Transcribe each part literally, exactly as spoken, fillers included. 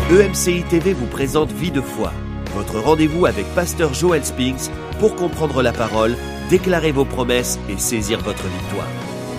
E M C I T V vous présente Vie de foi, votre rendez-vous avec Pasteur Joel Spinks pour comprendre la parole, déclarer vos promesses et saisir votre victoire.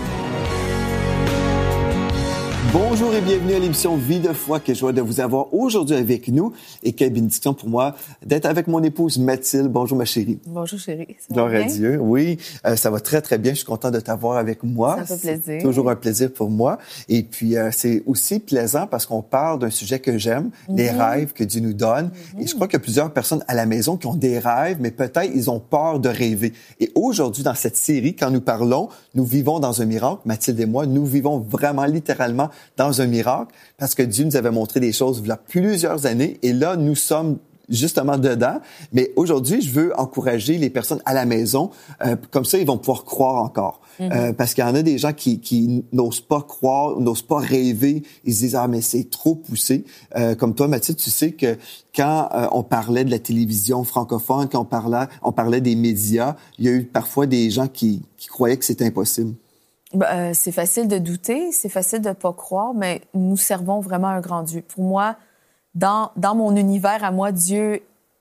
Bonjour et bienvenue à l'émission Vie de foi. Quelle joie de vous avoir aujourd'hui avec nous et quelle bénédiction pour moi d'être avec mon épouse Mathilde. Bonjour ma chérie. Bonjour chérie. Ça Gloire va à bien? Dieu. Oui, euh, ça va très très bien. Je suis content de t'avoir avec moi. Ça fait plaisir. C'est toujours un plaisir pour moi. Et puis euh, c'est aussi plaisant parce qu'on parle d'un sujet que j'aime, mm-hmm. les rêves que Dieu nous donne. Mm-hmm. Et je crois qu'il y a plusieurs personnes à la maison qui ont des rêves, mais peut-être ils ont peur de rêver. Et aujourd'hui dans cette série, quand nous parlons, nous vivons dans un miracle. Mathilde et moi, nous vivons vraiment littéralement dans un miracle. Parce que Dieu nous avait montré des choses il y a plusieurs années et là, nous sommes justement dedans. Mais aujourd'hui, je veux encourager les personnes à la maison. Euh, comme ça, ils vont pouvoir croire encore. Mm-hmm. Euh, parce qu'il y en a des gens qui, qui n'osent pas croire, n'osent pas rêver. Ils se disent « Ah, mais c'est trop poussé. Euh, » Comme toi, Mathilde, tu sais que quand euh, on parlait de la télévision francophone, quand on parlait, on parlait des médias, il y a eu parfois des gens qui, qui croyaient que c'était impossible. Ben, euh, c'est facile de douter, c'est facile de pas croire, mais nous servons vraiment un grand Dieu. Pour moi, dans, dans mon univers à moi, Dieu,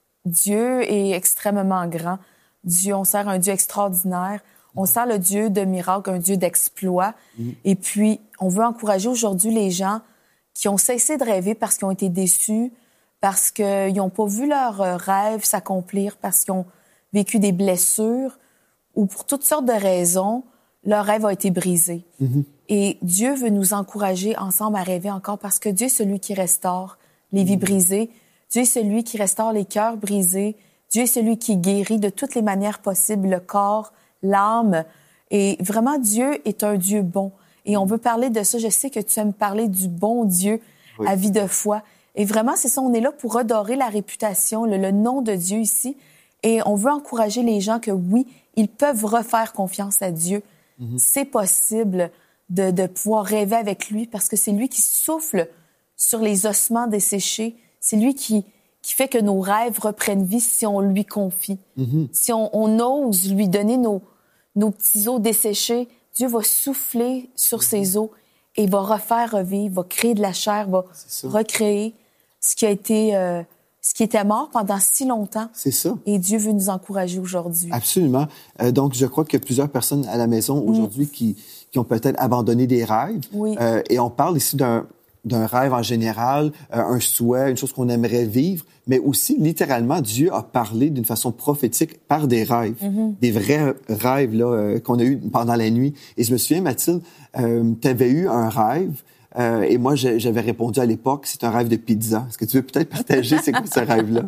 Dieu est extrêmement grand. Dieu, on sert un Dieu extraordinaire. On sert le Dieu de miracles, un Dieu d'exploits. Mm. Et puis, on veut encourager aujourd'hui les gens qui ont cessé de rêver parce qu'ils ont été déçus, parce qu'ils n'ont pas vu leurs rêves s'accomplir, parce qu'ils ont vécu des blessures ou pour toutes sortes de raisons. Leur rêve a été brisé. Mm-hmm. Et Dieu veut nous encourager ensemble à rêver encore parce que Dieu est celui qui restaure les vies mm-hmm. brisées. Dieu est celui qui restaure les cœurs brisés. Dieu est celui qui guérit de toutes les manières possibles le corps, l'âme. Et vraiment, Dieu est un Dieu bon. Et on veut parler de ça. Je sais que tu aimes parler du bon Dieu oui. à Vie de foi. Et vraiment, c'est ça, on est là pour redorer la réputation, le, le nom de Dieu ici. Et on veut encourager les gens que oui, ils peuvent refaire confiance à Dieu. Mm-hmm. C'est possible de, de pouvoir rêver avec lui parce que c'est lui qui souffle sur les ossements desséchés. C'est lui qui, qui fait que nos rêves reprennent vie si on lui confie. Mm-hmm. Si on, on ose lui donner nos, nos petits os desséchés, Dieu va souffler sur mm-hmm. ces os et va refaire revivre, va créer de la chair, va recréer ce qui a été... Euh, ce qui était mort pendant si longtemps. C'est ça. Et Dieu veut nous encourager aujourd'hui. Absolument. Euh, donc, je crois qu'il y a plusieurs personnes à la maison aujourd'hui mmh. qui, qui ont peut-être abandonné des rêves. Oui. Euh, et on parle ici d'un, d'un rêve en général, euh, un souhait, une chose qu'on aimerait vivre, mais aussi, littéralement, Dieu a parlé d'une façon prophétique par des rêves, mmh. des vrais rêves là, euh, qu'on a eus pendant la nuit. Et je me souviens, Mathilde, euh, tu avais eu un rêve. Euh, et moi, j'avais répondu à l'époque, c'est un rêve de pizza. Est-ce que tu veux peut-être partager c'est quoi ce rêve-là?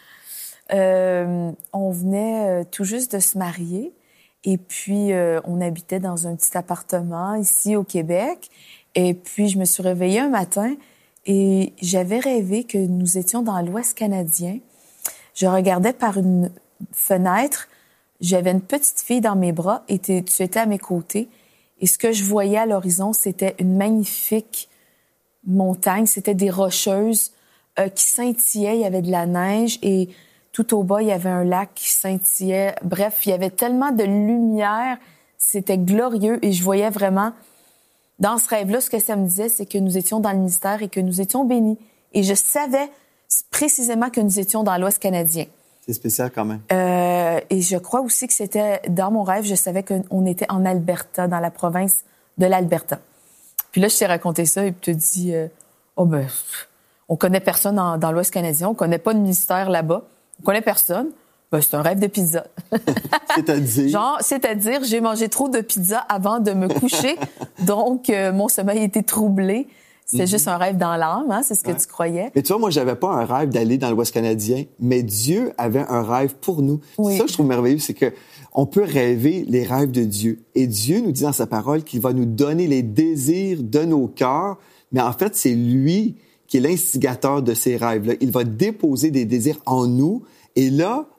Euh, on venait euh, tout juste de se marier et puis euh, on habitait dans un petit appartement ici au Québec. Et puis, je me suis réveillée un matin et j'avais rêvé que nous étions dans l'Ouest canadien. Je regardais par une fenêtre. J'avais une petite fille dans mes bras et tu étais à mes côtés. Et ce que je voyais à l'horizon, c'était une magnifique montagne. C'était des rocheuses euh, qui scintillaient. Il y avait de la neige et tout au bas, il y avait un lac qui scintillait. Bref, il y avait tellement de lumière. C'était glorieux et je voyais vraiment, dans ce rêve-là, ce que ça me disait, c'est que nous étions dans le ministère et que nous étions bénis. Et je savais précisément que nous étions dans l'Ouest canadien. C'est spécial quand même. Euh, et je crois aussi que c'était, dans mon rêve, je savais qu'on était en Alberta, dans la province de l'Alberta. Puis là, je t'ai raconté ça et puis tu te dis, euh, oh ben, on connaît personne en, dans l'Ouest canadien, on connaît pas de ministère là-bas, on connaît personne. Ben, c'est un rêve de pizza. C'est-à-dire? Genre, c'est-à-dire, j'ai mangé trop de pizza avant de me coucher, donc euh, mon sommeil était troublé. C'était mm-hmm. juste un rêve dans l'âme, hein, c'est ce que ouais. tu croyais. Mais tu vois, moi, j'avais pas un rêve d'aller dans l'Ouest canadien, mais Dieu avait un rêve pour nous. Oui. C'est ça que je trouve merveilleux, c'est que on peut rêver les rêves de Dieu. Et Dieu nous dit dans sa parole qu'il va nous donner les désirs de nos cœurs, mais en fait, c'est lui qui est l'instigateur de ces rêves-là. Il va déposer des désirs en nous, et là,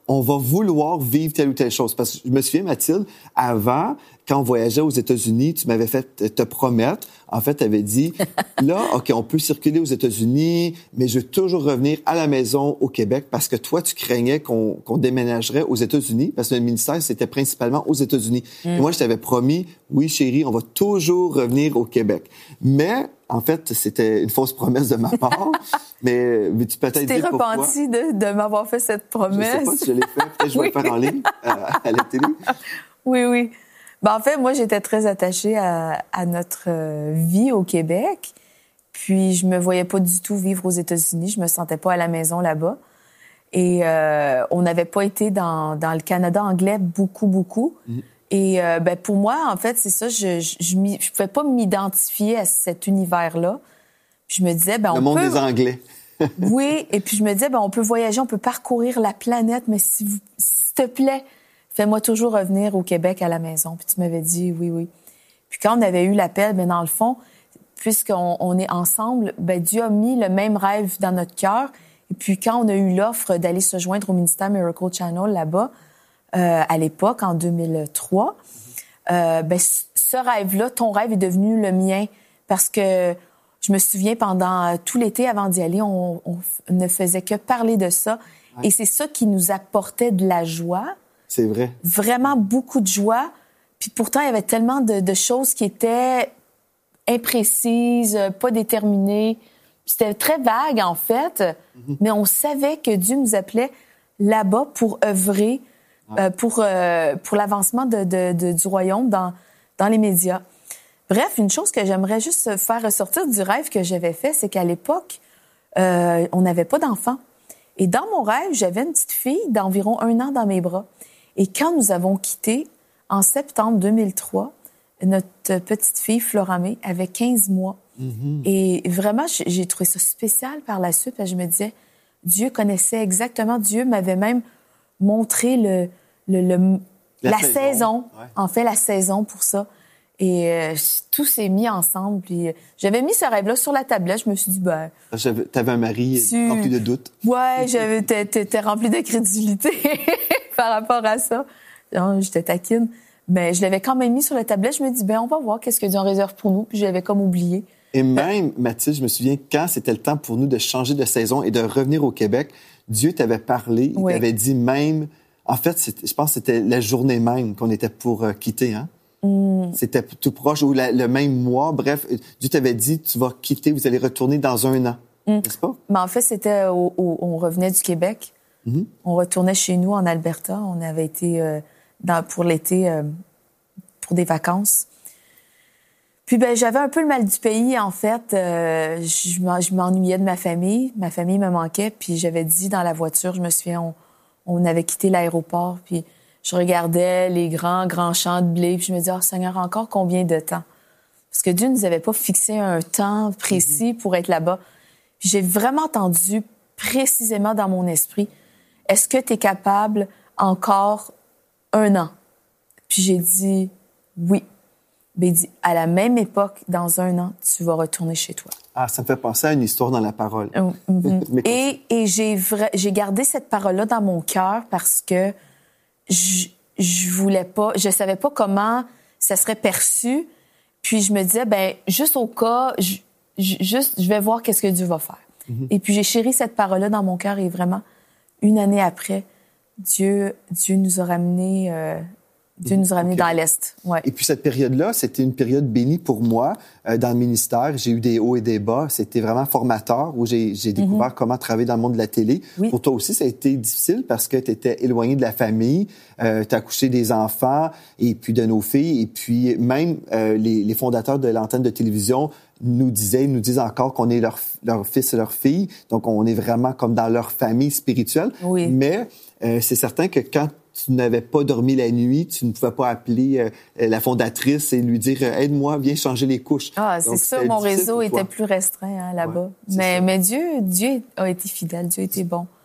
on va vouloir vivre telle ou telle chose. Parce que je me souviens, Mathilde, avant, quand on voyageait aux États-Unis, tu m'avais fait te promettre, en fait, tu avais dit, là, OK, on peut circuler aux États-Unis, mais je veux toujours revenir à la maison au Québec parce que toi, tu craignais qu'on qu'on déménagerait aux États-Unis parce que le ministère, c'était principalement aux États-Unis. Mm. Et moi, je t'avais promis, oui, chérie, on va toujours revenir au Québec. Mais, en fait, c'était une fausse promesse de ma part. mais, mais tu peux peut-être dire pourquoi. Tu t'es repenti de, de m'avoir fait cette promesse. Je sais pas si je l'ai fait. Peut-être que je vais oui. le faire en ligne euh, à la télé. Oui, oui. Ben, en fait, moi, j'étais très attachée à, à notre euh, vie au Québec. Puis, je me voyais pas du tout vivre aux États-Unis. Je me sentais pas à la maison là-bas. Et euh, on n'avait pas été dans, dans le Canada anglais beaucoup, beaucoup. Mm. Et euh, ben, pour moi, en fait, c'est ça. Je je, je, je pouvais pas m'identifier à cet univers-là. Puis je me disais, ben, on le monde peut... des Anglais. Oui. Et puis, je me disais, ben, on peut voyager, on peut parcourir la planète, mais s'il vous... s'il te plaît, fais-moi toujours revenir au Québec à la maison. Puis tu m'avais dit oui, oui. Puis quand on avait eu l'appel, ben dans le fond, puisqu'on on est ensemble, ben Dieu a mis le même rêve dans notre cœur. Et puis quand on a eu l'offre d'aller se joindre au ministère Miracle Channel là-bas, euh, à l'époque, en deux mille trois, euh, ben ce rêve-là, ton rêve est devenu le mien. Parce que je me souviens, pendant tout l'été avant d'y aller, on, on ne faisait que parler de ça. Ouais. Et c'est ça qui nous apportait de la joie. C'est vrai. Vraiment beaucoup de joie. Puis pourtant, il y avait tellement de, de choses qui étaient imprécises, pas déterminées. Puis c'était très vague, en fait. Mm-hmm. Mais on savait que Dieu nous appelait là-bas pour œuvrer, ouais. euh, pour, euh, pour l'avancement de, de, de, du royaume dans, dans les médias. Bref, une chose que j'aimerais juste faire ressortir du rêve que j'avais fait, c'est qu'à l'époque, euh, on n'avait pas d'enfants. Et dans mon rêve, j'avais une petite fille d'environ un an dans mes bras. Et quand nous avons quitté, en septembre deux mille trois, notre petite fille, Floramé, avait quinze mois. Mm-hmm. Et vraiment, j'ai trouvé ça spécial par la suite, parce que je me disais, Dieu connaissait exactement, Dieu m'avait même montré le, le, le, la, la saison, saison ouais. en fait, la saison pour ça. Et euh, tout s'est mis ensemble. Puis euh, j'avais mis ce rêve-là sur la tablette. Je me suis dit, ben... T'avais un mari tu... rempli de doutes. Ouais, j'avais, t'étais rempli de crédulité par rapport à ça. Non, j'étais taquine. Mais je l'avais quand même mis sur la tablette. Je me dis, ben on va voir qu'est-ce que Dieu en réserve pour nous. Puis je l'avais comme oublié. Et même, Mathilde, je me souviens, quand c'était le temps pour nous de changer de saison et de revenir au Québec, Dieu t'avait parlé. Il oui. t'avait dit même... En fait, je pense que c'était la journée même qu'on était pour euh, quitter, hein? Mm. C'était tout proche, ou la, le même mois. Bref, Dieu t'avait dit, tu vas quitter, vous allez retourner dans un an. Mm. N'est-ce pas? Mais en fait, c'était au, au, on revenait du Québec. Mm-hmm. On retournait chez nous en Alberta. On avait été euh, dans, pour l'été euh, pour des vacances. Puis ben j'avais un peu le mal du pays, en fait. Euh, je m'ennuyais de ma famille. Ma famille me manquait. Puis j'avais dit dans la voiture, je me souviens, on, on avait quitté l'aéroport. Puis je regardais les grands, grands champs de blé, puis je me disais, oh Seigneur, encore combien de temps? Parce que Dieu ne nous avait pas fixé un temps précis pour être là-bas. Puis j'ai vraiment entendu précisément dans mon esprit, est-ce que tu es capable encore un an? Puis j'ai dit, oui. Ben, il dit, à la même époque, dans un an, tu vas retourner chez toi. Ah, ça me fait penser à une histoire dans la parole. Mm-hmm. et et j'ai, vra... j'ai gardé cette parole-là dans mon cœur parce que Je, je voulais pas, je savais pas comment ça serait perçu. Puis je me disais, ben juste au cas, je, je, juste, je vais voir qu'est-ce que Dieu va faire. Mm-hmm. Et puis j'ai chéri cette parole-là dans mon cœur et vraiment, une année après, Dieu, Dieu nous a ramenés, euh, Dieu nous a ramenés okay. dans l'Est. Ouais. Et puis cette période-là, c'était une période bénie pour moi euh, dans le ministère. J'ai eu des hauts et des bas. C'était vraiment formateur où j'ai, j'ai découvert mm-hmm. comment travailler dans le monde de la télé. Oui. Pour toi aussi, ça a été difficile parce que tu étais éloigné de la famille, euh, tu as accouché des enfants et puis de nos filles. Et puis même euh, les, les fondateurs de l'antenne de télévision nous disaient, nous disent encore qu'on est leur, leur fils et leur fille. Donc on est vraiment comme dans leur famille spirituelle. Oui. Mais euh, c'est certain que quand tu n'avais pas dormi la nuit, tu ne pouvais pas appeler euh, la fondatrice et lui dire euh, « Aide-moi, viens changer les couches ». Ah, c'est ça, mon réseau était plus restreint hein, là-bas. Ouais, mais, mais Dieu, Dieu a été fidèle, Dieu a été bon.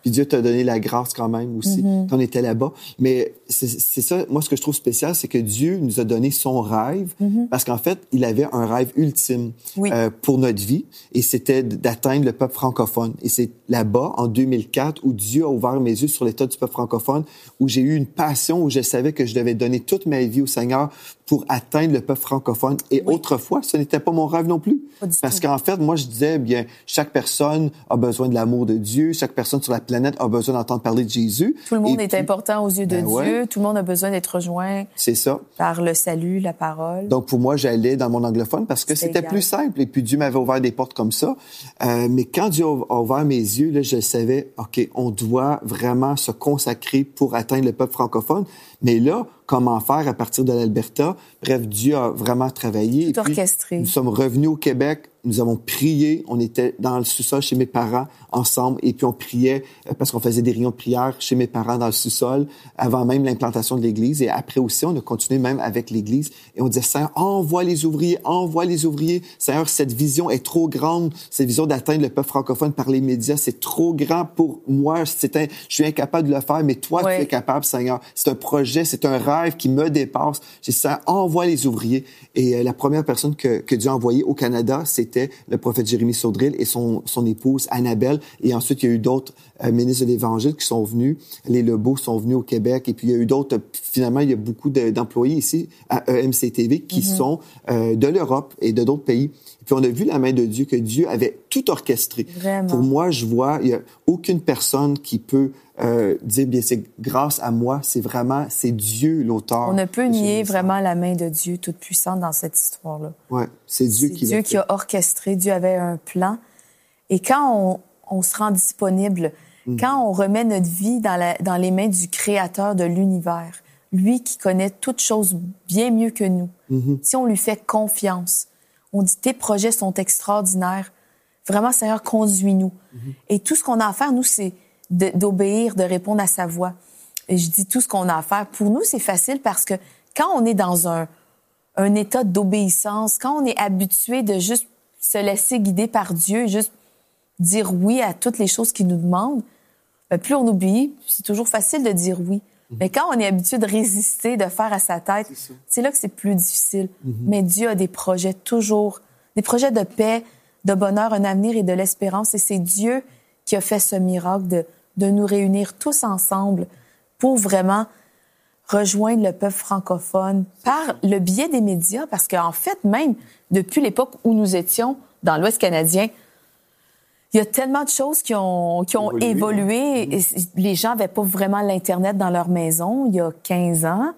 Puis Dieu t'a donné la grâce quand même aussi, mm-hmm. quand on était là-bas. Mais c'est, c'est ça, moi, ce que je trouve spécial, c'est que Dieu nous a donné son rêve, mm-hmm. parce qu'en fait, il avait un rêve ultime oui. euh, pour notre vie, et c'était d'atteindre le peuple francophone. Et c'est là-bas, en deux mille quatre, où Dieu a ouvert mes yeux sur l'état du peuple francophone, où j'ai eu une passion, où je savais que je devais donner toute ma vie au Seigneur pour atteindre le peuple francophone. Et oui. autrefois, ce n'était pas mon rêve non plus. Parce tout. qu'en fait, moi, je disais, bien, chaque personne a besoin de l'amour de Dieu, chaque personne sur la planète a besoin d'entendre parler de Jésus. Tout le monde et est puis, important aux yeux de ben Dieu. Ouais. Tout le monde a besoin d'être rejoint. C'est ça. Par le salut, la parole. Donc, pour moi, j'allais dans mon anglophone parce que C'est c'était égal. plus simple. Et puis, Dieu m'avait ouvert des portes comme ça. Euh, mais quand Dieu a ouvert mes yeux, là, je savais, OK, on doit vraiment se consacrer pour atteindre le peuple francophone. Mais là, comment faire à partir de l'Alberta? Bref, Dieu a vraiment travaillé. Tout et puis, orchestré. Nous sommes revenus au Québec. Nous avons prié. On était dans le sous-sol chez mes parents ensemble. Et puis, on priait parce qu'on faisait des réunions de prière chez mes parents dans le sous-sol avant même l'implantation de l'Église. Et après aussi, on a continué même avec l'Église. Et on disait, Seigneur, envoie les ouvriers, envoie les ouvriers. Seigneur, cette vision est trop grande. Cette vision d'atteindre le peuple francophone par les médias, c'est trop grand pour moi. C'est un, je suis incapable de le faire, mais toi, ouais. tu es capable, Seigneur. C'est un projet, c'est un rêve qui me dépasse. J'ai dit, Seigneur, envoie les ouvriers. Et euh, la première personne que, que Dieu a envoyée au Canada, c'était le prophète Jérémie Saudril et son, son épouse Annabelle. Et ensuite, il y a eu d'autres euh, ministres de l'Évangile qui sont venus. Les Lebeau sont venus au Québec. Et puis, il y a eu d'autres. Finalement, il y a beaucoup de, d'employés ici à E M C T V qui mm-hmm. sont euh, de l'Europe et de d'autres pays. Et puis, on a vu la main de Dieu, que Dieu avait tout orchestré. Vraiment. Pour moi, je vois, il y a aucune personne qui peut euh, dire, bien, c'est grâce à moi. C'est vraiment, c'est Dieu l'auteur. On ne peut nier vraiment la main de Dieu toute puissante dans cette histoire-là. Ouais, c'est Dieu c'est qui Dieu l'a qui fait. a orchestré. Dieu avait un plan. Et quand on, on se rend disponible, mm. quand on remet notre vie dans, la, dans les mains du Créateur de l'univers, lui qui connaît toutes choses bien mieux que nous, mm-hmm. si on lui fait confiance, on dit, tes projets sont extraordinaires. Vraiment, Seigneur, conduis-nous. Mm-hmm. Et tout ce qu'on a à faire, nous, c'est de, d'obéir, de répondre à sa voix. Et je dis tout ce qu'on a à faire. Pour nous, c'est facile parce que quand on est dans un, un état d'obéissance, quand on est habitué de juste se laisser guider par Dieu et juste dire oui à toutes les choses qu'il nous demande, ben plus on obéit, c'est toujours facile de dire oui. Mm-hmm. Mais quand on est habitué de résister, de faire à sa tête, c'est, c'est là que c'est plus difficile. Mm-hmm. Mais Dieu a des projets toujours, des projets de paix, de bonheur, un avenir et de l'espérance. Et c'est Dieu qui a fait ce miracle de, de nous réunir tous ensemble pour vraiment rejoindre le peuple francophone par le biais des médias. Parce qu'en fait, même depuis l'époque où nous étions dans l'Ouest canadien, il y a tellement de choses qui ont, qui ont évolué. évolué. Les gens n'avaient pas vraiment l'Internet dans leur maison il y a quinze ans.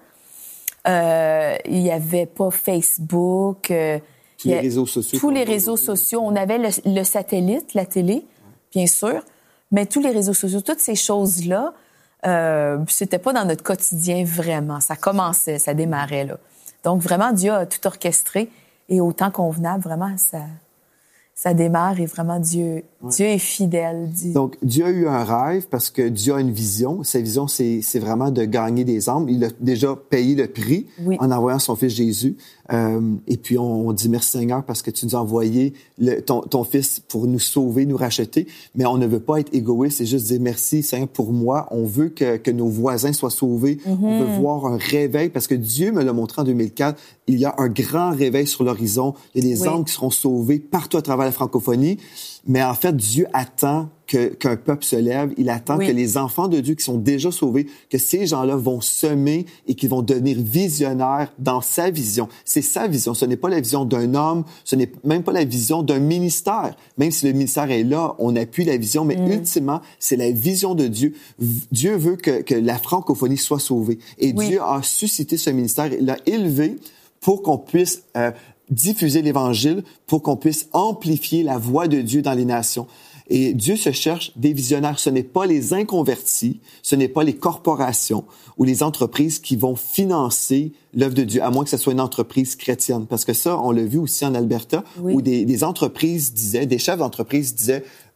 Euh, il n'y avait pas Facebook. Euh, tous les réseaux sociaux. Tous les réseaux sociaux. On avait le, le satellite, la télé, bien sûr, mais tous les réseaux sociaux, toutes ces choses-là, euh, c'était pas dans notre quotidien vraiment. Ça commençait, ça démarrait là. Donc vraiment, Dieu a tout orchestré et au temps convenable, vraiment, ça... ça démarre et vraiment, Dieu, ouais. Dieu est fidèle. Dieu... Donc, Dieu a eu un rêve parce que Dieu a une vision. Sa vision, c'est, c'est vraiment de gagner des âmes. Il a déjà payé le prix oui. en envoyant son Fils Jésus. Euh, et puis, on, on dit merci Seigneur parce que tu nous as envoyé le, ton, ton Fils pour nous sauver, nous racheter. Mais on ne veut pas être égoïste, c'est juste dire merci Seigneur pour moi. On veut que, que nos voisins soient sauvés. Mm-hmm. On veut voir un réveil parce que Dieu me l'a montré en deux mille quatre. Il y a un grand réveil sur l'horizon. Il y a des oui. âmes qui seront sauvées partout à travers la francophonie. Mais en fait, Dieu attend que, qu'un peuple se lève. Il attend oui. que les enfants de Dieu qui sont déjà sauvés, que ces gens-là vont semer et qu'ils vont devenir visionnaires dans sa vision. C'est sa vision. Ce n'est pas la vision d'un homme. Ce n'est même pas la vision d'un ministère. Même si le ministère est là, on appuie la vision. Mais mm. ultimement, c'est la vision de Dieu. Dieu veut que, que la francophonie soit sauvée. Et oui. Dieu a suscité ce ministère. Il l'a élevé pour qu'on puisse euh, diffuser l'Évangile, pour qu'on puisse amplifier la voix de Dieu dans les nations. Et Dieu se cherche des visionnaires. Ce n'est pas les inconvertis, ce n'est pas les corporations ou les entreprises qui vont financer l'œuvre de Dieu, à moins que ce soit une entreprise chrétienne. Parce que ça, on l'a vu aussi en Alberta, oui. où des, des entreprises disaient, des chefs d'entreprise disaient,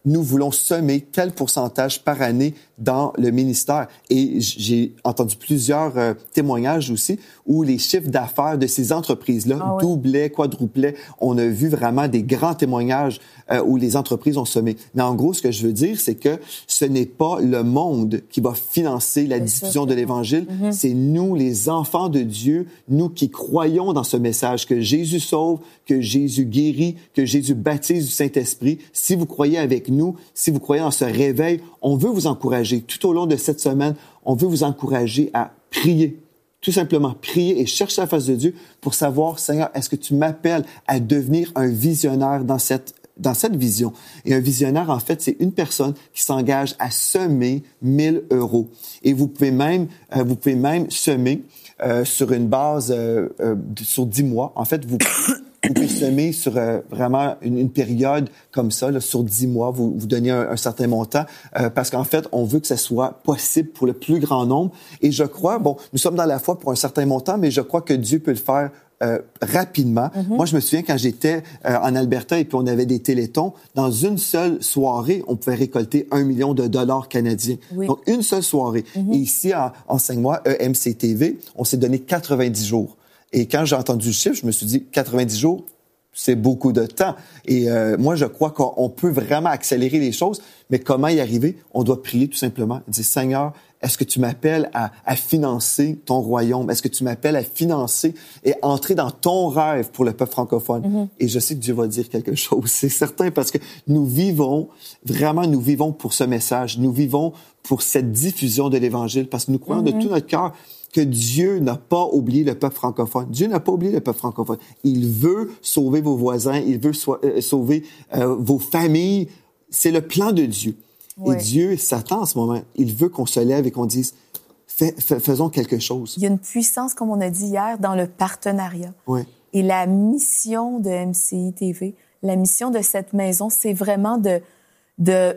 nous voulons semer tel pourcentage par année dans le ministère. Et j'ai entendu plusieurs euh, témoignages aussi où les chiffres d'affaires de ces entreprises-là ah, oui. doublaient, quadruplaient. On a vu vraiment des grands témoignages euh, où les entreprises ont semé. Mais en gros, ce que je veux dire, c'est que ce n'est pas le monde qui va financer la c'est diffusion ça, de l'Évangile. Mm-hmm. C'est nous, les enfants de Dieu, nous qui croyons dans ce message, que Jésus sauve, que Jésus guérit, que Jésus baptise du Saint-Esprit. Si vous croyez avec nous, si vous croyez en ce réveil, on veut vous encourager. Tout au long de cette semaine, on veut vous encourager à prier. Tout simplement, prier et chercher la face de Dieu pour savoir, Seigneur, est-ce que tu m'appelles à devenir un visionnaire dans cette dans cette vision. Et un visionnaire, en fait, c'est une personne qui s'engage à semer mille euros. Et vous pouvez même, euh, vous pouvez même semer euh, sur une base, euh, euh, sur dix mois. En fait, vous, vous pouvez semer sur euh, vraiment une, une période comme ça, là, sur dix mois, vous, vous donnez un, un certain montant, euh, parce qu'en fait, on veut que ça soit possible pour le plus grand nombre. Et je crois, bon, nous sommes dans la foi pour un certain montant, mais je crois que Dieu peut le faire Euh, rapidement. Mm-hmm. Moi, je me souviens quand j'étais euh, en Alberta et puis on avait des télétons, dans une seule soirée, on pouvait récolter un million de dollars canadiens. Oui. Donc, une seule soirée. Mm-hmm. Et ici, en, enseigne-moi, E M C T V, on s'est donné quatre-vingt-dix jours. Et quand j'ai entendu le chiffre, je me suis dit, quatre-vingt-dix jours, c'est beaucoup de temps. Et euh, moi, je crois qu'on peut vraiment accélérer les choses, mais comment y arriver? On doit prier tout simplement. Dire, Seigneur, est-ce que tu m'appelles à, à financer ton royaume? Est-ce que tu m'appelles à financer et entrer dans ton rêve pour le peuple francophone? Mm-hmm. Et je sais que Dieu va dire quelque chose, c'est certain, parce que nous vivons, vraiment, nous vivons pour ce message. Nous vivons pour cette diffusion de l'Évangile, parce que nous croyons mm-hmm. de tout notre cœur que Dieu n'a pas oublié le peuple francophone. Dieu n'a pas oublié le peuple francophone. Il veut sauver vos voisins, il veut so- euh, sauver euh, vos familles. C'est le plan de Dieu. Oui. Et Dieu s'attend en ce moment. Il veut qu'on se lève et qu'on dise, fais, fais, faisons quelque chose. Il y a une puissance, comme on a dit hier, dans le partenariat. Oui. Et la mission de M C I T V, la mission de cette maison, c'est vraiment de, de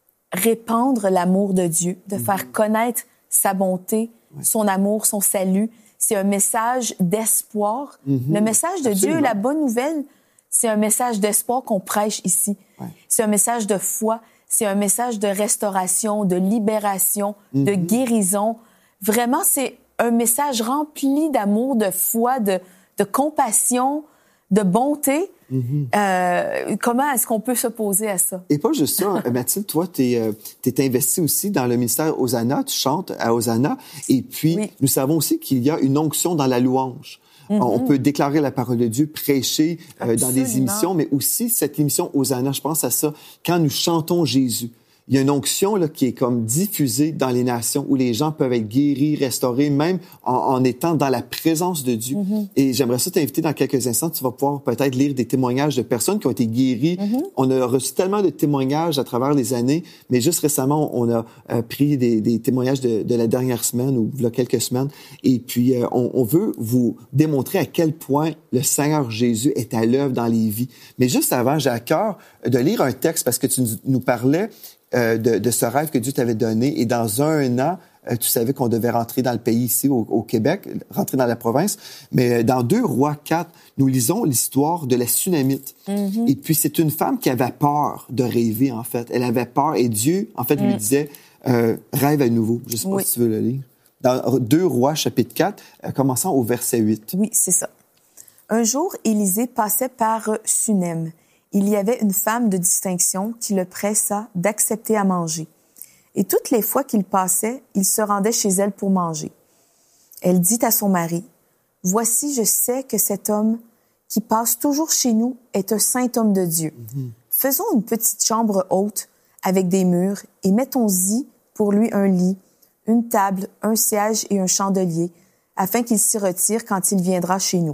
répandre l'amour de Dieu, de mm-hmm. faire connaître sa bonté, oui. son amour, son salut. C'est un message d'espoir. Mm-hmm. Le message de Absolument. Dieu, la bonne nouvelle, c'est un message d'espoir qu'on prêche ici. Oui. C'est un message de foi. C'est un message de restauration, de libération, mm-hmm. de guérison. Vraiment, c'est un message rempli d'amour, de foi, de, de compassion, de bonté. Mm-hmm. Euh, comment est-ce qu'on peut s'opposer à ça? Et pas juste ça, Mathilde, toi, tu es euh, investie aussi dans le ministère Hosanna, tu chantes à Hosanna. Et puis, oui. nous savons aussi qu'il y a une onction dans la louange. Mm-hmm. On peut déclarer la parole de Dieu, prêcher euh, dans des émissions, mais aussi cette émission Hosanna, je pense à ça, quand nous chantons Jésus. Il y a une onction là, qui est comme diffusée dans les nations où les gens peuvent être guéris, restaurés, même en, en étant dans la présence de Dieu. Mm-hmm. Et j'aimerais ça t'inviter dans quelques instants. Tu vas pouvoir peut-être lire des témoignages de personnes qui ont été guéries. Mm-hmm. On a reçu tellement de témoignages à travers les années, mais juste récemment, on a euh, pris des, des témoignages de, de la dernière semaine ou il y a quelques semaines. Et puis, euh, on, on veut vous démontrer à quel point le Seigneur Jésus est à l'œuvre dans les vies. Mais juste avant, j'ai à cœur de lire un texte parce que tu nous parlais Euh, de, de ce rêve que Dieu t'avait donné. Et dans un an, euh, tu savais qu'on devait rentrer dans le pays ici, au, au Québec, rentrer dans la province. Mais dans deux Rois quatre, nous lisons l'histoire de la Sunamite. Mm-hmm. Et puis, c'est une femme qui avait peur de rêver, en fait. Elle avait peur et Dieu, en fait, mm. lui disait euh, « Rêve à nouveau ». Je ne sais pas oui. si tu veux le lire. Dans deux Rois, chapitre quatre, euh, commençant au verset huit. Oui, c'est ça. Un jour, Élisée passait par Sunem. Il y avait une femme de distinction qui le pressa d'accepter à manger. Et toutes les fois qu'il passait, il se rendait chez elle pour manger. Elle dit à son mari, « Voici, je sais que cet homme qui passe toujours chez nous est un saint homme de Dieu. Mm-hmm. Faisons une petite chambre haute avec des murs et mettons-y pour lui un lit, une table, un siège et un chandelier, afin qu'il s'y retire quand il viendra chez nous. »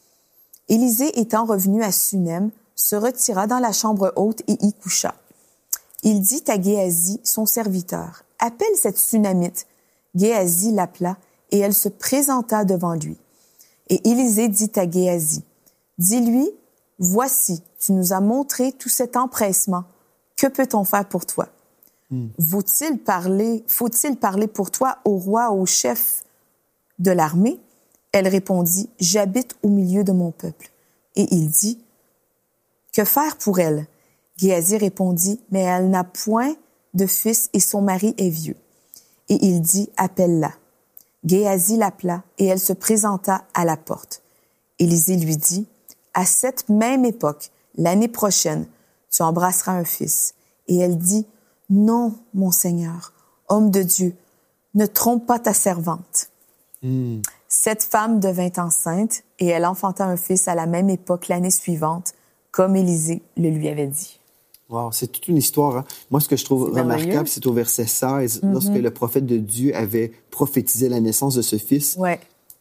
Élisée étant revenu à Sunem, se retira dans la chambre haute et y coucha. Il dit à Géhazi, son serviteur, « Appelle cette Sunamite. » Géhazi l'appela, et elle se présenta devant lui. Et Élisée dit à Géhazi, « Dis-lui, voici, tu nous as montré tout cet empressement. Que peut-on faire pour toi? Mm. Faut-il parler, faut-il parler pour toi au roi, au chef de l'armée? » Elle répondit, « J'habite au milieu de mon peuple. » Et il dit, « Que faire pour elle? » Géasi répondit, « Mais elle n'a point de fils et son mari est vieux. » Et il dit, « Appelle-la. » Géasi l'appela et elle se présenta à la porte. Élisée lui dit, « À cette même époque, l'année prochaine, tu embrasseras un fils. » Et elle dit, « Non, mon Seigneur, homme de Dieu, ne trompe pas ta servante. Mm. » Cette femme devint enceinte et elle enfanta un fils à la même époque l'année suivante, comme Élisée le lui avait dit. Wow, c'est toute une histoire. Hein? Moi, ce que je trouve c'est remarquable, c'est au verset seize, mm-hmm. lorsque le prophète de Dieu avait prophétisé la naissance de ce fils. Ouais.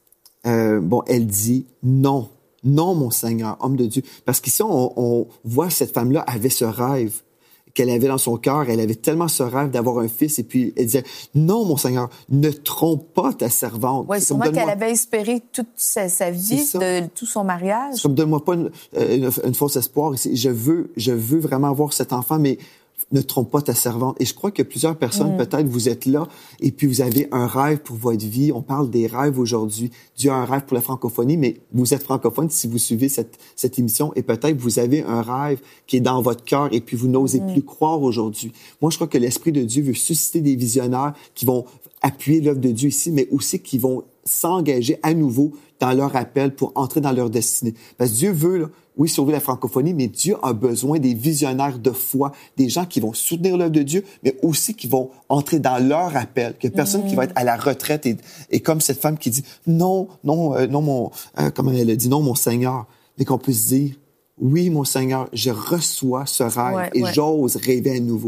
Euh, bon, elle dit non, non, mon Seigneur, homme de Dieu. Parce qu'ici, on, on voit cette femme-là avait ce rêve qu'elle avait dans son cœur. Elle avait tellement ce rêve d'avoir un fils. Et puis, elle disait, non, mon Seigneur, ne trompe pas ta servante. Oui, sûrement qu'elle avait espéré toute sa, sa vie, de tout son mariage. C'est comme, donne-moi pas une, une, une fausse espoir. Je veux, je veux vraiment avoir cet enfant, mais ne trompe pas ta servante. Et je crois que plusieurs personnes, mm. peut-être, vous êtes là et puis vous avez un rêve pour votre vie. On parle des rêves aujourd'hui. Dieu a un rêve pour la francophonie, mais vous êtes francophone si vous suivez cette, cette émission et peut-être vous avez un rêve qui est dans votre cœur et puis vous n'osez mm. plus croire aujourd'hui. Moi, je crois que l'Esprit de Dieu veut susciter des visionnaires qui vont appuyer l'œuvre de Dieu ici, mais aussi qui vont s'engager à nouveau dans leur appel pour entrer dans leur destinée. Parce que Dieu veut, là, oui, sauver la francophonie, mais Dieu a besoin des visionnaires de foi, des gens qui vont soutenir l'œuvre de Dieu, mais aussi qui vont entrer dans leur appel, que personne mmh. qui va être à la retraite et, et comme cette femme qui dit non, non, euh, non, mon, euh, comment elle a dit, non, mon Seigneur, mais qu'on puisse dire oui, mon Seigneur, je reçois ce rêve ouais, et ouais. j'ose rêver à nouveau.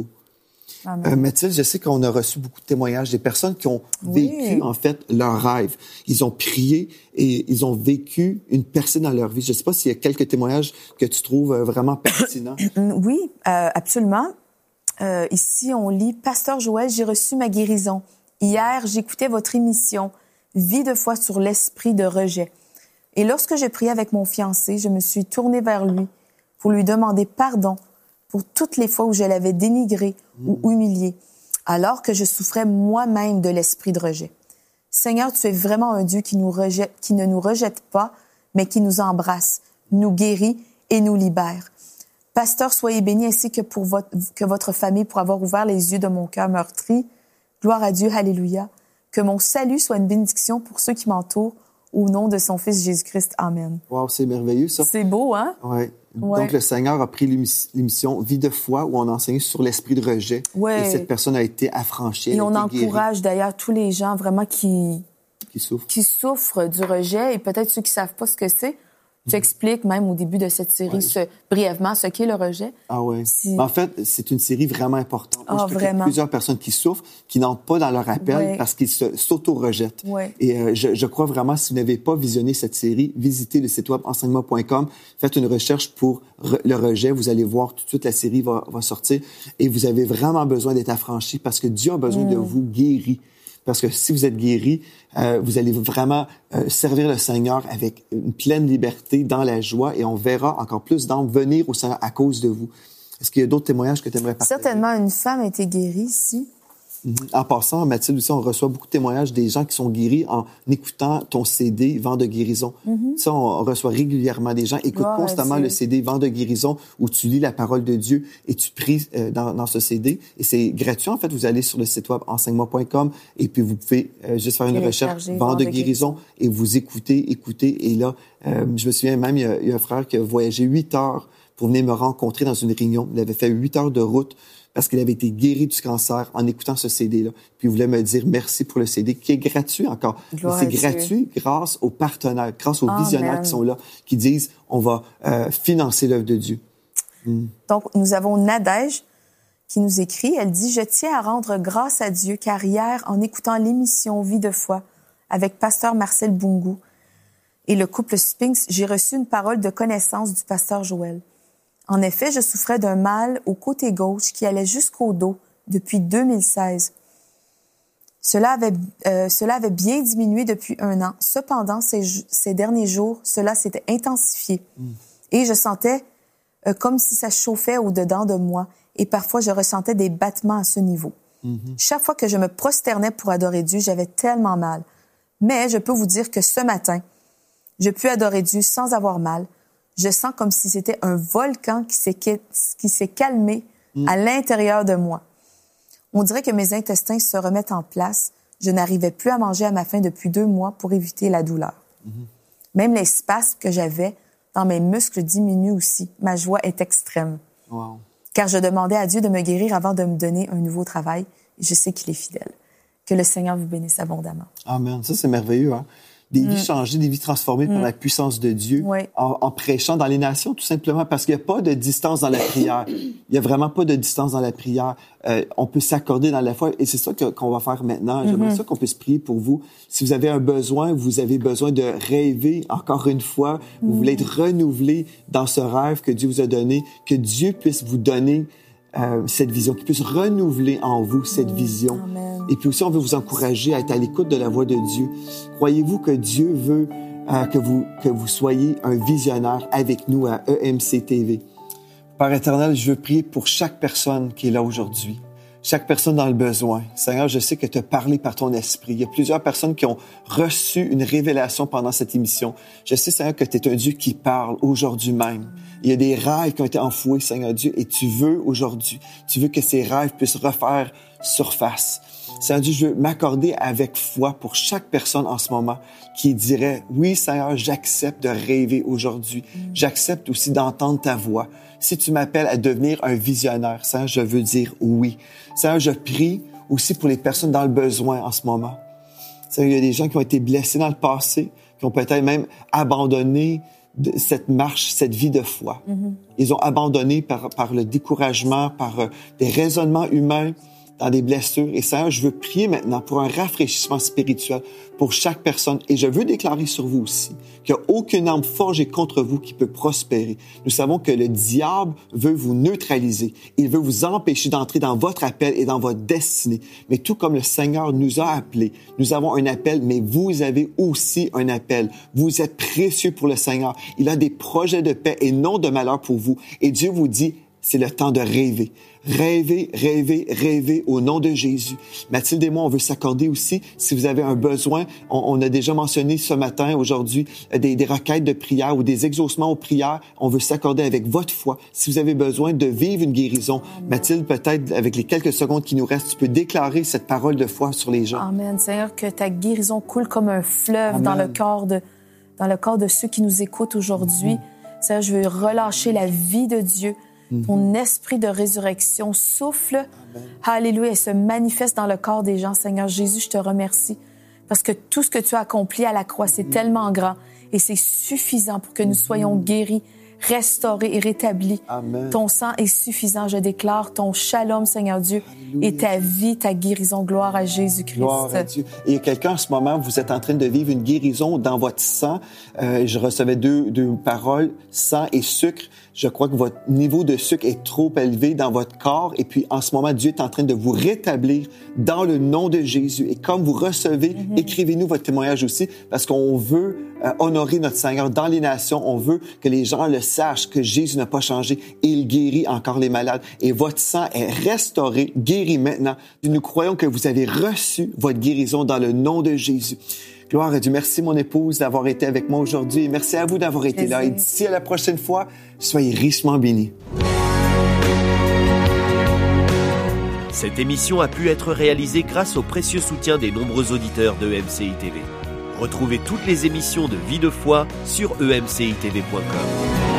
Euh, Mathilde, je sais qu'on a reçu beaucoup de témoignages des personnes qui ont vécu, oui. en fait, leur rêve. Ils ont prié et ils ont vécu une percée dans leur vie. Je ne sais pas s'il y a quelques témoignages que tu trouves vraiment pertinents. Oui, euh, absolument. Euh, ici, on lit « Pasteur Joël, j'ai reçu ma guérison. Hier, j'écoutais votre émission « Vie de foi sur l'esprit de rejet ». Et lorsque je priais avec mon fiancé, je me suis tournée vers lui pour lui demander pardon pour toutes les fois où je l'avais dénigré mmh. ou humilié, alors que je souffrais moi-même de l'esprit de rejet. Seigneur, tu es vraiment un Dieu qui nous rejette, qui ne nous rejette pas, mais qui nous embrasse, nous guérit et nous libère. Pasteur, soyez béni ainsi que pour votre, que votre famille pour avoir ouvert les yeux de mon cœur meurtri. Gloire à Dieu, alléluia. Que mon salut soit une bénédiction pour ceux qui m'entourent, au nom de son Fils Jésus-Christ. Amen. Wow, c'est merveilleux, ça. C'est beau, hein? Oui. Ouais. Donc, le Seigneur a pris l'émission « Vie de foi » où on enseigne sur l'esprit de rejet. Ouais. Et cette personne a été affranchie. Et on encourage d'ailleurs tous les gens vraiment qui... Qui souffrent. Qui souffrent du rejet et peut-être ceux qui savent pas ce que c'est. Tu expliques même au début de cette série ouais. ce, brièvement ce qu'est le rejet. Ah oui. Si... En fait, c'est une série vraiment importante. Ah, Moi, je vraiment. Il y a plusieurs personnes qui souffrent, qui n'entrent pas dans leur appel ouais. parce qu'ils s'auto-rejettent. Ouais. Et euh, je, je crois vraiment, si vous n'avez pas visionné cette série, visitez le site web enseignement point com, faites une recherche pour re, le rejet. Vous allez voir tout de suite, la série va, va sortir. Et vous avez vraiment besoin d'être affranchi parce que Dieu a besoin mmh. de vous guérir. Parce que si vous êtes guéri, euh, vous allez vraiment euh, servir le Seigneur avec une pleine liberté, dans la joie, et on verra encore plus d'âmes venir au Seigneur à cause de vous. Est-ce qu'il y a d'autres témoignages que tu aimerais partager? Certainement, une femme a été guérie ici. Mm-hmm. En passant, Mathilde, aussi, on reçoit beaucoup de témoignages des gens qui sont guéris en écoutant ton C D « Vent de guérison mm-hmm. ». Ça, on reçoit régulièrement des gens. Écoute oh, constamment c'est... le C D « Vent de guérison » où tu lis la parole de Dieu et tu pries euh, dans, dans ce C D. Et c'est gratuit, en fait. Vous allez sur le site web enseignement point com et puis vous pouvez euh, juste faire une recherche « Vent de, de guérison » et vous écoutez, écoutez. Et là, euh, je me souviens même, il y, a, il y a un frère qui a voyagé huit heures pour venir me rencontrer dans une réunion. Il avait fait huit heures de route parce qu'il avait été guéri du cancer en écoutant ce C D-là. Puis il voulait me dire merci pour le C D, qui est gratuit encore. Mais c'est gratuit grâce aux partenaires, grâce aux oh, visionnaires man. qui sont là, qui disent on va euh, financer l'œuvre de Dieu. Mm. Donc, nous avons Nadège qui nous écrit. Elle dit « Je tiens à rendre grâce à Dieu, car hier, en écoutant l'émission Vie de foi avec pasteur Marcel Bungu et le couple Spinks, j'ai reçu une parole de connaissance du pasteur Joël. En effet, je souffrais d'un mal au côté gauche qui allait jusqu'au dos depuis deux mille seize. Cela avait, euh, cela avait bien diminué depuis un an. Cependant, ces, ces derniers jours, cela s'était intensifié. Mm. Et je sentais euh, comme si ça chauffait au-dedans de moi. Et parfois, je ressentais des battements à ce niveau. Mm-hmm. Chaque fois que je me prosternais pour adorer Dieu, j'avais tellement mal. Mais je peux vous dire que ce matin, je pus adorer Dieu sans avoir mal. je sens comme si c'était un volcan qui s'est, qui s'est calmé mm. à l'intérieur de moi. On dirait que mes intestins se remettent en place. Je n'arrivais plus à manger à ma faim depuis deux mois pour éviter la douleur. Mm-hmm. Même les spasmes que j'avais dans mes muscles diminuent aussi. Ma joie est extrême. Wow. Car je demandais à Dieu de me guérir avant de me donner un nouveau travail. Et je sais qu'il est fidèle. Que le Seigneur vous bénisse abondamment. Amen. Ça, c'est merveilleux, hein? Des mm. vies changées, des vies transformées mm. par la puissance de Dieu, oui. en, en prêchant dans les nations, tout simplement, parce qu'il n'y a pas de distance dans la prière. Il n'y a vraiment pas de distance dans la prière. Euh, on peut s'accorder dans la foi, et c'est ça que, qu'on va faire maintenant. J'aimerais mm-hmm. ça qu'on puisse prier pour vous. Si vous avez un besoin, vous avez besoin de rêver, encore une fois, vous mm. voulez être renouvelé dans ce rêve que Dieu vous a donné, que Dieu puisse vous donner Euh, cette vision, qu'il puisse renouveler en vous cette vision. Amen. Et puis aussi, on veut vous encourager à être à l'écoute de la voix de Dieu. Croyez-vous que Dieu veut euh, que vous que vous soyez un visionnaire avec nous à E M C T V? Père éternel, je veux prier pour chaque personne qui est là aujourd'hui. Chaque personne dans le besoin. Seigneur, je sais que tu as parlé par ton esprit. Il y a plusieurs personnes qui ont reçu une révélation pendant cette émission. Je sais, Seigneur, que tu es un Dieu qui parle aujourd'hui même. Il y a des rêves qui ont été enfouis, Seigneur Dieu, et tu veux aujourd'hui, tu veux que ces rêves puissent refaire surface. Seigneur Dieu, je veux m'accorder avec foi pour chaque personne en ce moment qui dirait, oui, Seigneur, j'accepte de rêver aujourd'hui. Mm. J'accepte aussi d'entendre ta voix. Si tu m'appelles à devenir un visionnaire, Seigneur, je veux dire oui. Seigneur, je prie aussi pour les personnes dans le besoin en ce moment. Seigneur, il y a des gens qui ont été blessés dans le passé, qui ont peut-être même abandonné de cette marche, cette vie de foi. Mm-hmm. Ils ont abandonné par, par le découragement, par euh, des raisonnements humains, dans des blessures. Et Seigneur, je veux prier maintenant pour un rafraîchissement spirituel pour chaque personne. Et je veux déclarer sur vous aussi qu'il n'y a aucune arme forgée contre vous qui peut prospérer. Nous savons que le diable veut vous neutraliser. Il veut vous empêcher d'entrer dans votre appel et dans votre destinée. Mais tout comme le Seigneur nous a appelés, nous avons un appel, mais vous avez aussi un appel. Vous êtes précieux pour le Seigneur. Il a des projets de paix et non de malheur pour vous. Et Dieu vous dit, c'est le temps de rêver. Rêvez, rêvez, rêvez au nom de Jésus. Mathilde et moi, on veut s'accorder aussi. Si vous avez un besoin, on, on a déjà mentionné ce matin, aujourd'hui, des, des requêtes de prière ou des exaucements aux prières. On veut s'accorder avec votre foi. Si vous avez besoin de vivre une guérison, Amen. Mathilde, peut-être avec les quelques secondes qui nous restent, tu peux déclarer cette parole de foi sur les gens. Amen. Seigneur, que ta guérison coule comme un fleuve Amen. dans le corps de, dans le corps de ceux qui nous écoutent aujourd'hui. Mmh. Seigneur, je veux relâcher la vie de Dieu. Ton esprit de résurrection souffle, Amen. Alléluia, et se manifeste dans le corps des gens. Seigneur Jésus, je te remercie parce que tout ce que tu as accompli à la croix, c'est mm. tellement grand et c'est suffisant pour que nous soyons guéris, restaurés et rétablis. Amen. Ton sang est suffisant, je déclare ton shalom, Seigneur Dieu, Alléluia. Et ta vie, ta guérison. Gloire à Jésus-Christ. Gloire à Dieu. Et il y a quelqu'un en ce moment, vous êtes en train de vivre une guérison dans votre sang. Euh, je recevais deux, deux paroles, sang et sucre. Je crois que votre niveau de sucre est trop élevé dans votre corps. Et puis, en ce moment, Dieu est en train de vous rétablir dans le nom de Jésus. Et comme vous recevez, mm-hmm. écrivez-nous votre témoignage aussi, parce qu'on veut euh, honorer notre Seigneur dans les nations. On veut que les gens le sachent, que Jésus n'a pas changé et il guérit encore les malades. Et votre sang est restauré, guéri maintenant. Nous croyons que vous avez reçu votre guérison dans le nom de Jésus. Gloire à Dieu. Merci, mon épouse, d'avoir été avec moi aujourd'hui. Et merci à vous d'avoir été Plaisir. là. Et d'ici à la prochaine fois, soyez richement bénis. Cette émission a pu être réalisée grâce au précieux soutien des nombreux auditeurs de E M C I T V. Retrouvez toutes les émissions de Vie de foi sur e m c i t v point com.